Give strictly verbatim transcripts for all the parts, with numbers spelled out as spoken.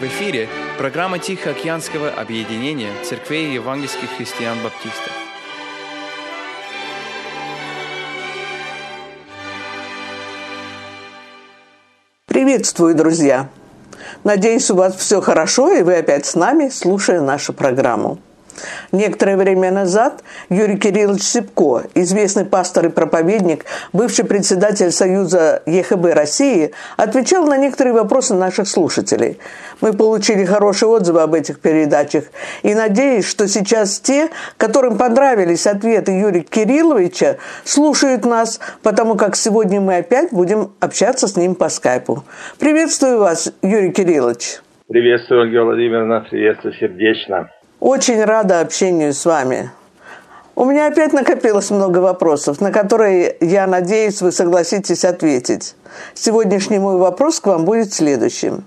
В эфире программа Тихоокеанского объединения церквей евангельских христиан-баптистов. Приветствую, друзья! Надеюсь, у вас все хорошо, и вы опять с нами, слушая нашу программу. Некоторое время назад Юрий Кириллович Сипко, известный пастор и проповедник, бывший председатель Союза ЕХБ России, отвечал на некоторые вопросы наших слушателей. Мы получили хорошие отзывы об этих передачах, и надеюсь, что сейчас те, которым понравились ответы Юрия Кирилловича, слушают нас, потому как сегодня мы опять будем общаться с ним по скайпу. Приветствую вас, Юрий Кириллович. Приветствую, Ольга Владимировна, приветствую сердечно. Очень рада общению с вами. У меня опять накопилось много вопросов, на которые, я надеюсь, вы согласитесь ответить. Сегодняшний мой вопрос к вам будет следующим.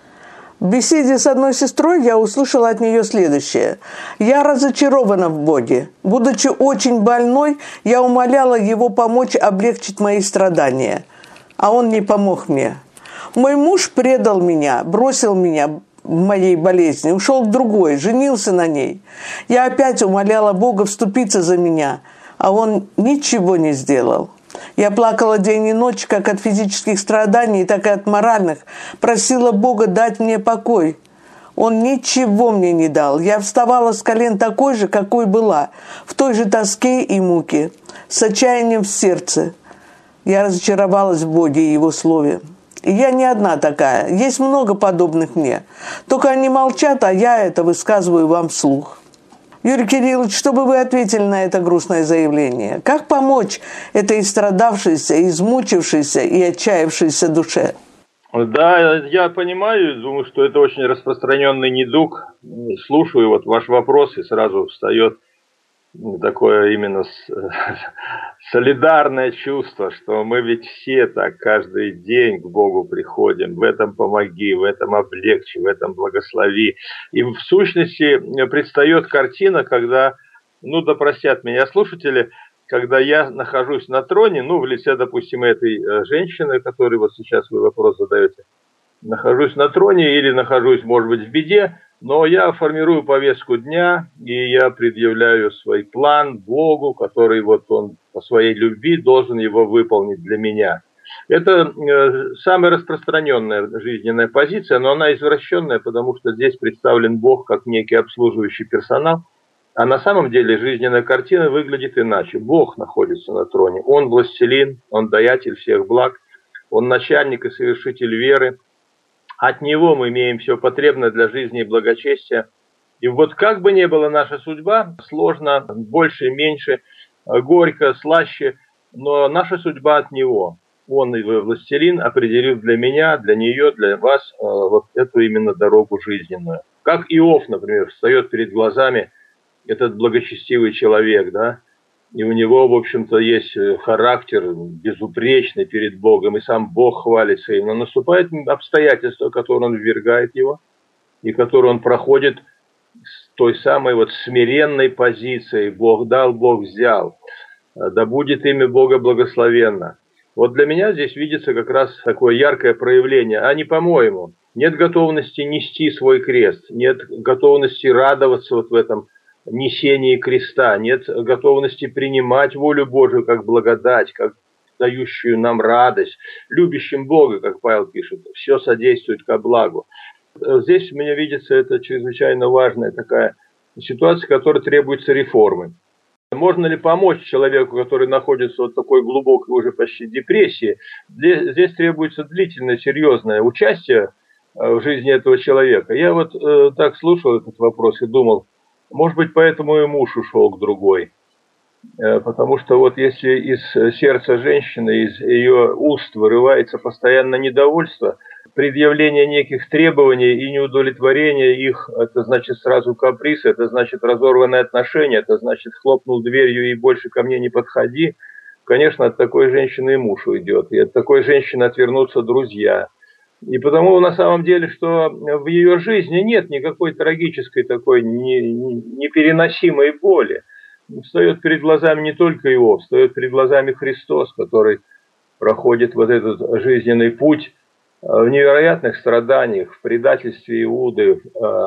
В беседе с одной сестрой я услышала от нее следующее. «Я разочарована в Боге. Будучи очень больной, я умоляла Его помочь облегчить мои страдания, а Он не помог мне. Мой муж предал меня, бросил меня в моей болезни, ушел к другой, женился на ней. Я опять умоляла Бога вступиться за меня, а Он ничего не сделал. Я плакала день и ночь, как от физических страданий, так и от моральных, просила Бога дать мне покой. Он ничего мне не дал. Я вставала с колен такой же, какой была, в той же тоске и муке, с отчаянием в сердце. Я разочаровалась в Боге и Его Слове. И я не одна такая. Есть много подобных мне. Только они молчат, а я это высказываю вам вслух. Юрий Кириллович, что бы вы ответили на это грустное заявление? Как помочь этой истрадавшейся, измучившейся и отчаявшейся душе? Да, я понимаю, думаю, что это очень распространенный недуг. Слушаю вот ваш вопрос, и сразу встает такое именно солидарное чувство, что мы ведь все так каждый день к Богу приходим. В этом помоги, в этом облегчи, в этом благослови. И в сущности предстает картина, когда, ну да простят меня слушатели, когда я нахожусь на троне, ну в лице, допустим, этой женщины, которой вот сейчас вы вопрос задаете, нахожусь на троне или нахожусь, может быть, в беде, но я формирую повестку дня, и я предъявляю свой план Богу, который вот Он по своей любви должен его выполнить для меня. Это э, самая распространенная жизненная позиция, но она извращенная, потому что здесь представлен Бог как некий обслуживающий персонал, а на самом деле жизненная картина выглядит иначе. Бог находится на троне, Он властелин, Он даятель всех благ, Он начальник и совершитель веры. От Него мы имеем все потребное для жизни и благочестия. И вот как бы ни была наша судьба, сложно, больше, меньше, горько, слаще, но наша судьба от Него. Он, властелин, определил для меня, для нее, для вас вот эту именно дорогу жизненную. Как Иов, например, встает перед глазами этот благочестивый человек, да, и у него, в общем-то, есть характер безупречный перед Богом, и сам Бог хвалится им. Но наступает обстоятельства, в которые он ввергает его, и которые он проходит с той самой вот смиренной позицией. Бог дал, Бог взял. Да будет имя Бога благословенно. Вот для меня здесь видится как раз такое яркое проявление. А не по-моему. Нет готовности нести свой крест, нет готовности радоваться вот в этом несении креста, нет готовности принимать волю Божию как благодать, как дающую нам радость. Любящим Бога, как Павел пишет, все содействует ко благу. Здесь мне видится это чрезвычайно важная такая ситуация, которая требуется реформы. Можно ли помочь человеку, который находится в такой глубокой уже почти депрессии? Здесь требуется длительное, серьезное участие в жизни этого человека. Я вот э, так слушал этот вопрос и думал, может быть, поэтому и муж ушел к другой. Потому что вот если из сердца женщины, из ее уст вырывается постоянно недовольство, предъявление неких требований и неудовлетворение их, это значит сразу каприз, это значит разорванные отношения, это значит хлопнул дверью и больше ко мне не подходи. Конечно, от такой женщины и муж уйдет, и от такой женщины отвернутся друзья. И потому на самом деле, что в ее жизни нет никакой трагической такой непереносимой боли. Встает перед глазами не только его, встает перед глазами Христос, который проходит вот этот жизненный путь в невероятных страданиях, в предательстве Иуды,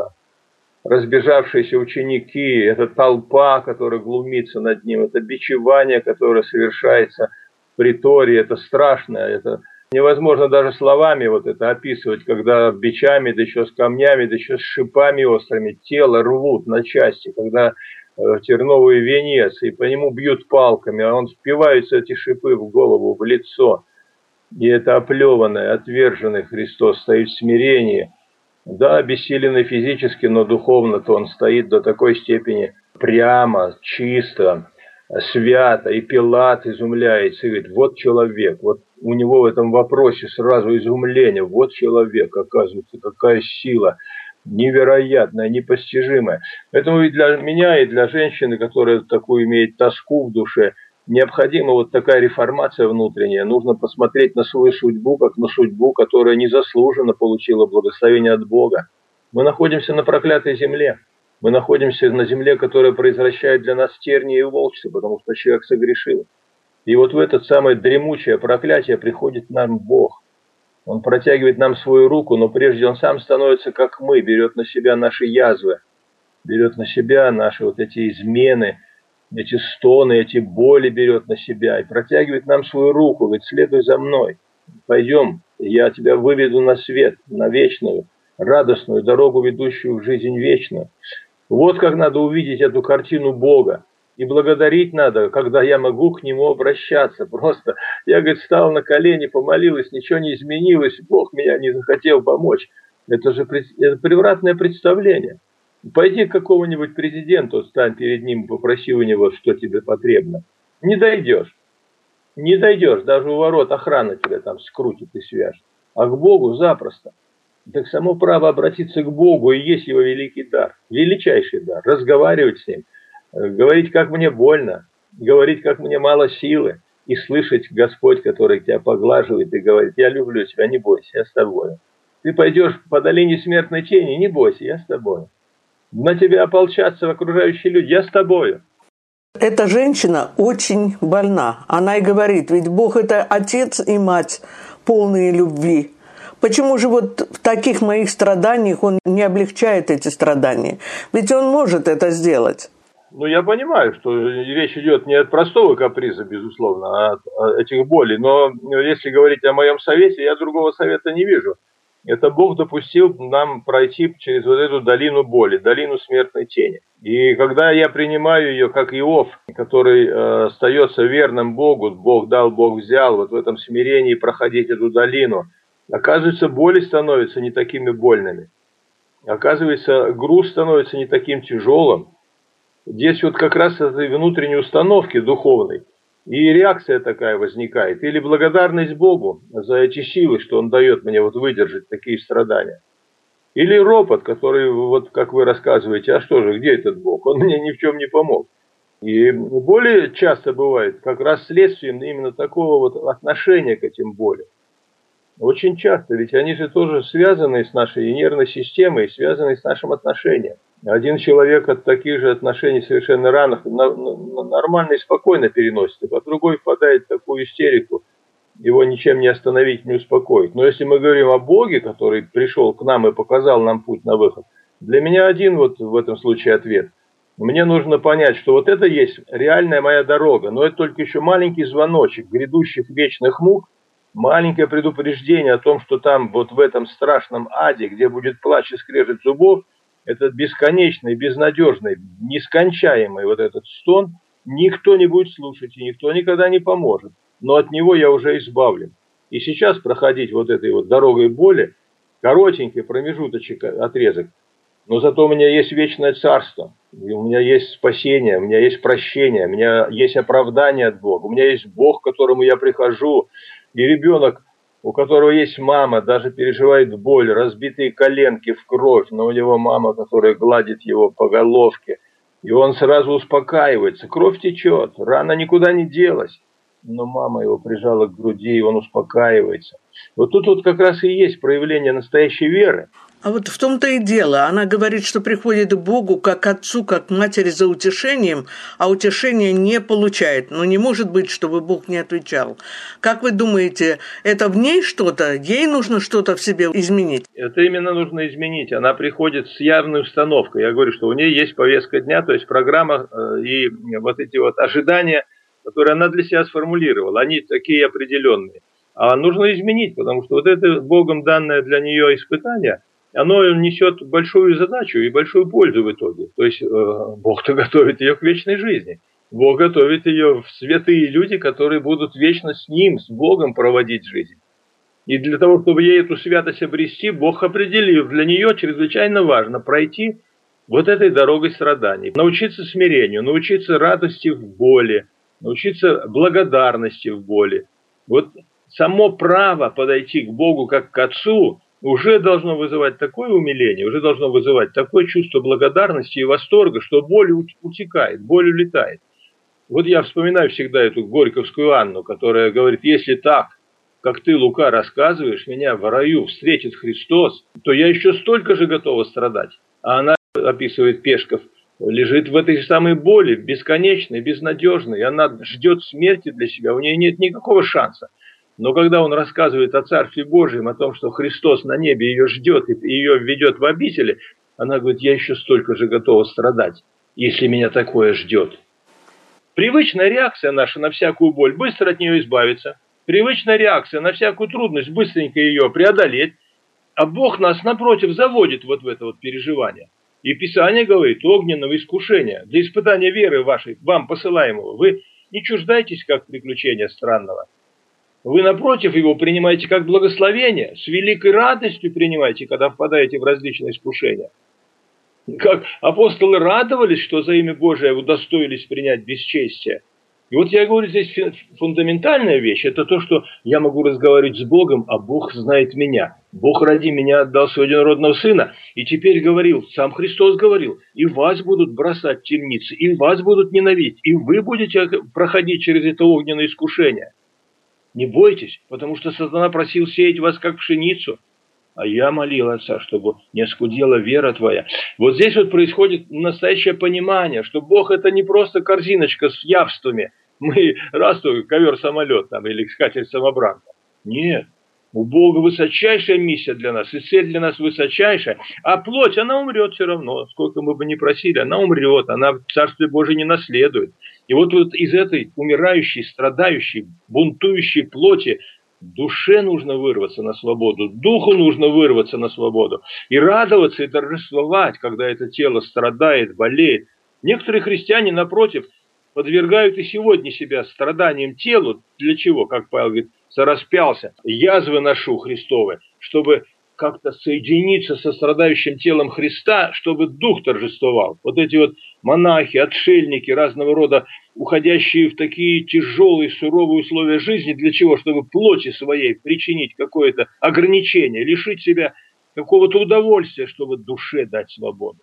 разбежавшиеся ученики, это толпа, которая глумится над ним, это бичевание, которое совершается в приторе, это страшно, это невозможно даже словами вот это описывать, когда бичами, да еще с камнями, да еще с шипами острыми тело рвут на части, когда терновый венец, и по нему бьют палками, а он впивается эти шипы в голову, в лицо, и это оплеванный, отверженный Христос стоит в смирении. Да, обессиленный физически, но духовно-то он стоит до такой степени прямо, чисто, свято. И Пилат изумляется и говорит, вот человек. Вот у него в этом вопросе сразу изумление. Вот человек, оказывается, какая сила невероятная, непостижимая. Поэтому и для меня, и для женщины, которая такую имеет тоску в душе, необходима вот такая реформация внутренняя. Нужно посмотреть на свою судьбу, как на судьбу, которая незаслуженно получила благословение от Бога. Мы находимся на проклятой земле. Мы находимся на земле, которая произвращает для нас тернии и волчцы, потому что человек согрешил. И вот в это самое дремучее проклятие приходит нам Бог. Он протягивает нам свою руку, но прежде он сам становится как мы, берет на себя наши язвы, берет на себя наши вот эти измены, эти стоны, эти боли берет на себя и протягивает нам свою руку, говорит, следуй за мной, пойдем, я тебя выведу на свет, на вечную, радостную дорогу, ведущую в жизнь вечную. Вот как надо увидеть эту картину Бога. И благодарить надо, когда я могу к Нему обращаться. Просто я, говорит, стал на колени, помолилась, ничего не изменилось, Бог меня не захотел помочь. Это же это превратное представление. Пойди к какому-нибудь президенту, стань перед ним, попроси у него, что тебе потребно. Не дойдешь. Не дойдешь. Даже у ворот охрана тебя там скрутит и свяжет. А к Богу запросто. Так само право обратиться к Богу и есть его великий дар. Величайший дар. Разговаривать с Ним. Говорить, как мне больно. Говорить, как мне мало силы. И слышать Господь, который тебя поглаживает и говорит, я люблю тебя, не бойся, я с тобой. Ты пойдешь по долине смертной тени, не бойся, я с тобой. На тебя ополчатся окружающие люди, я с тобою. Эта женщина очень больна. Она и говорит, ведь Бог – это отец и мать, полные любви. Почему же вот в таких моих страданиях Он не облегчает эти страдания? Ведь Он может это сделать. Ну, я понимаю, что речь идет не от простого каприза, безусловно, а от этих болей. Но если говорить о моем совете, я другого совета не вижу. Это Бог допустил нам пройти через вот эту долину боли, долину смертной тени. И когда я принимаю ее, как Иов, который э, остается верным Богу, Бог дал, Бог взял, вот в этом смирении проходить эту долину, оказывается, боли становятся не такими больными. Оказывается, груз становится не таким тяжелым. Здесь вот как раз этой внутренней установки духовной. И реакция такая возникает. Или благодарность Богу за эти силы, что Он дает мне вот выдержать такие страдания. Или ропот, который, вот как вы рассказываете, а что же, где этот Бог? Он мне ни в чем не помог. И более часто бывает как раз следствием именно такого вот отношения к этим болям. Очень часто, ведь они же тоже связаны с нашей нервной системой, связаны с нашим отношением. Один человек от таких же отношений совершенно рано, нормально и спокойно переносит, а другой впадает в такую истерику, его ничем не остановить, не успокоить. Но если мы говорим о Боге, который пришел к нам и показал нам путь на выход, для меня один вот в этом случае ответ. Мне нужно понять, что вот это есть реальная моя дорога, но это только еще маленький звоночек грядущих вечных мук, маленькое предупреждение о том, что там вот в этом страшном аде, где будет плач и скрежет зубов, этот бесконечный, безнадежный, нескончаемый вот этот стон, никто не будет слушать и никто никогда не поможет. Но от него я уже избавлен. И сейчас проходить вот этой вот дорогой боли, коротенький промежуточек, отрезок, но зато у меня есть вечное царство, у меня есть спасение, у меня есть прощение, у меня есть оправдание от Бога, у меня есть Бог, к которому я прихожу, и ребенок, у которого есть мама, даже переживает боль, разбитые коленки в кровь, но у него мама, которая гладит его по головке, и он сразу успокаивается. Кровь течет, рана никуда не делась. но мама его прижала к груди, и он успокаивается. Вот тут вот как раз и есть проявление настоящей веры. А вот в том-то и дело. Она говорит, что приходит к Богу как к отцу, как к матери за утешением, а утешения не получает. Но не может быть, чтобы Бог не отвечал. Как вы думаете, это в ней что-то? Ей нужно что-то в себе изменить? Это именно нужно изменить. Она приходит с явной установкой. Я говорю, что у нее есть повестка дня, то есть программа и вот эти вот ожидания, которые она для себя сформулировала. Они такие определенные. А нужно изменить, потому что вот это Богом данное для нее испытание, оно несет большую задачу и большую пользу в итоге. То есть э, Бог-то готовит ее к вечной жизни. Бог готовит ее в святые люди, которые будут вечно с Ним, с Богом проводить жизнь. И для того, чтобы ей эту святость обрести, Бог определил, для нее чрезвычайно важно пройти вот этой дорогой страданий. Научиться смирению, научиться радости в боли, научиться благодарности в боли. Вот само право подойти к Богу как к Отцу уже должно вызывать такое умиление, уже должно вызывать такое чувство благодарности и восторга, что боль утекает, боль улетает. Вот я вспоминаю всегда эту горьковскую Анну, которая говорит: если так, как ты, Лука, рассказываешь, меня в раю встретит Христос, то я еще столько же готова страдать. А она, описывает Пешков, лежит в этой самой боли, бесконечной, безнадежной. Она ждет смерти для себя, у нее нет никакого шанса. Но когда он рассказывает о Царстве Божьем, о том, что Христос на небе ее ждет и ее введет в обители, она говорит: я еще столько же готова страдать, если меня такое ждет. Привычная реакция наша на всякую боль — быстро от нее избавиться. Привычная реакция на всякую трудность — быстренько ее преодолеть. А Бог нас, напротив, заводит вот в это вот переживание. И Писание говорит: огненного искушения, для испытания веры вашей, вам посылаемого, вы не чуждайтесь как приключения странного. Вы, напротив, его принимаете как благословение, с великой радостью принимаете, когда впадаете в различные искушения. Как апостолы радовались, что за имя Божие удостоились принять бесчестие. И вот я говорю, здесь фундаментальная вещь — это то, что я могу разговаривать с Богом, а Бог знает меня. Бог ради меня отдал своего единородного Сына, и теперь говорил, сам Христос говорил: и вас будут бросать в темницы, и вас будут ненавидеть, и вы будете проходить через это огненное искушение. Не бойтесь, потому что сатана просил сеять вас как пшеницу, а я молил Отца, чтобы не оскудела вера твоя. Вот здесь вот происходит настоящее понимание, что Бог — это не просто корзиночка с явствами. Мы раз только ковер-самолет там или скатерть-самобранка. Нет, у Бога высочайшая миссия для нас, и цель для нас высочайшая, а плоть, она умрет все равно. Сколько мы бы ни просили, она умрет, она Царствие Божие не наследует. И вот, вот из этой умирающей, страдающей, бунтующей плоти душе нужно вырваться на свободу, духу нужно вырваться на свободу и радоваться и торжествовать, когда это тело страдает, болеет. Некоторые христиане, напротив, подвергают и сегодня себя страданиям телу. Для чего? Как Павел говорит: сораспялся, язвы ношу Христовы, чтобы как-то соединиться со страдающим телом Христа, чтобы дух торжествовал. Вот эти вот монахи, отшельники, разного рода, уходящие в такие тяжелые, суровые условия жизни, для чего? Чтобы плоти своей причинить какое-то ограничение, лишить себя какого-то удовольствия, чтобы душе дать свободу.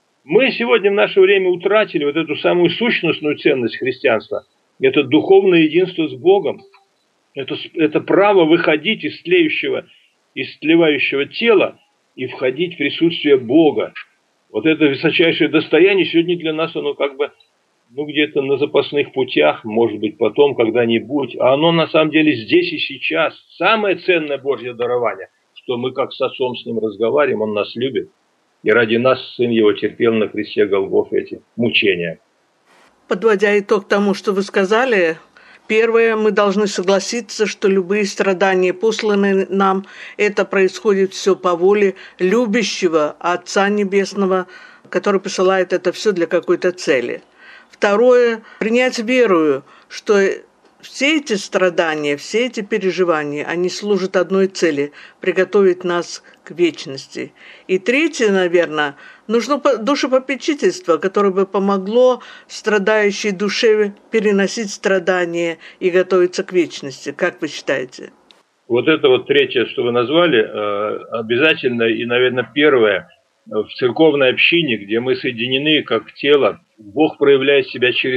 Мы сегодня в наше время утратили вот эту самую сущностную ценность христианства. Это духовное единство с Богом. Это, это право выходить из тлеющего, из тлевающего тела и входить в присутствие Бога. Вот это высочайшее достояние сегодня для нас, оно как бы, ну, где-то на запасных путях, может быть, потом, когда-нибудь. А оно на самом деле здесь и сейчас. Самое ценное Божье дарование, что мы как с Отцом с Ним разговариваем, Он нас любит. И ради нас Сын Его терпел на кресте Голгофы эти мучения. Подводя итог тому, что вы сказали, первое, мы должны согласиться, что любые страдания, посланные нам, это происходит все по воле любящего Отца Небесного, который посылает это все для какой-то цели. Второе, принять верою, что все эти страдания, все эти переживания, они служат одной цели – приготовить нас к вечности. И третье, наверное, нужно душепопечительство, которое бы помогло страдающей душе переносить страдания и готовиться к вечности. Как вы считаете? Вот это вот третье, что вы назвали, обязательно и, наверное, первое, в церковной общине, где мы соединены как тело, Бог проявляет себя через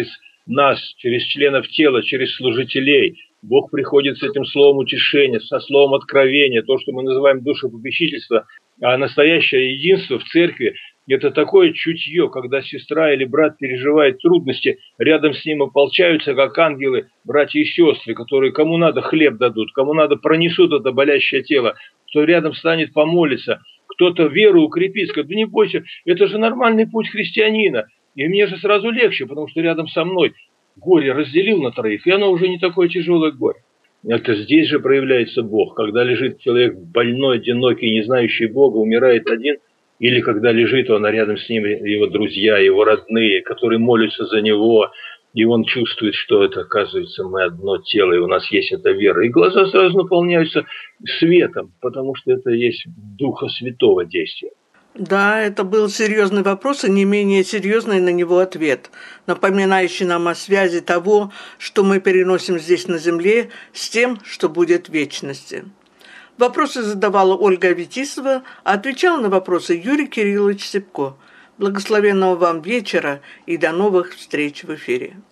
нас, через членов тела, через служителей. Бог приходит с этим словом утешения, со словом откровения, то, что мы называем душепопечительство, а настоящее единство в церкви – это такое чутье, когда сестра или брат переживает трудности, рядом с ним ополчаются, как ангелы, братья и сестры, которые кому надо хлеб дадут, кому надо пронесут это болящее тело, кто рядом станет помолиться, кто-то веру укрепит, скажет: да не бойся, это же нормальный путь христианина, и мне же сразу легче, потому что рядом со мной горе разделил на троих, и оно уже не такое тяжелое горе. Это здесь же проявляется Бог, когда лежит человек больной, одинокий, не знающий Бога, умирает один, или когда лежит он, а рядом с ним его друзья, его родные, которые молятся за него, и он чувствует, что это, оказывается, мы одно тело, и у нас есть эта вера. И глаза сразу наполняются светом, потому что это есть Духа Святого действия. Да, это был серьезный вопрос и не менее серьезный на него ответ, напоминающий нам о связи того, что мы переносим здесь на земле, с тем, что будет в вечности. Вопросы задавала Ольга Аветисова, а отвечал на вопросы Юрий Кириллович Сипко. Благословенного вам вечера и до новых встреч в эфире.